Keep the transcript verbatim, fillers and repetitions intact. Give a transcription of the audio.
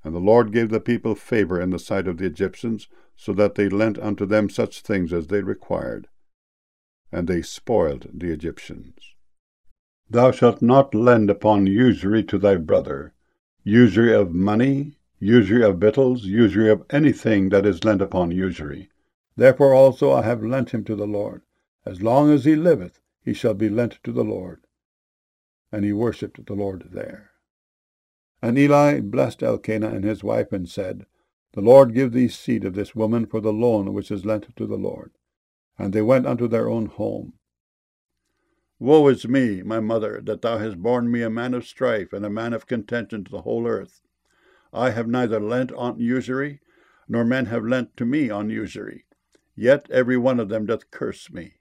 And the Lord gave the people favor in the sight of the Egyptians, so that they lent unto them such things as they required. And they spoiled the Egyptians. Thou shalt not lend upon usury to thy brother, usury of money, usury of victuals, usury of anything that is lent upon usury. Therefore also I have lent him to the Lord. As long as he liveth, he shall be lent to the Lord. And he worshipped the Lord there. And Eli blessed Elkanah and his wife, and said, The Lord give thee seed of this woman for the loan which is lent to the Lord. And they went unto their own home. Woe is me, my mother, that thou hast borne me a man of strife, and a man of contention to the whole earth. I have neither lent on usury, nor men have lent to me on usury. Yet every one of them doth curse me.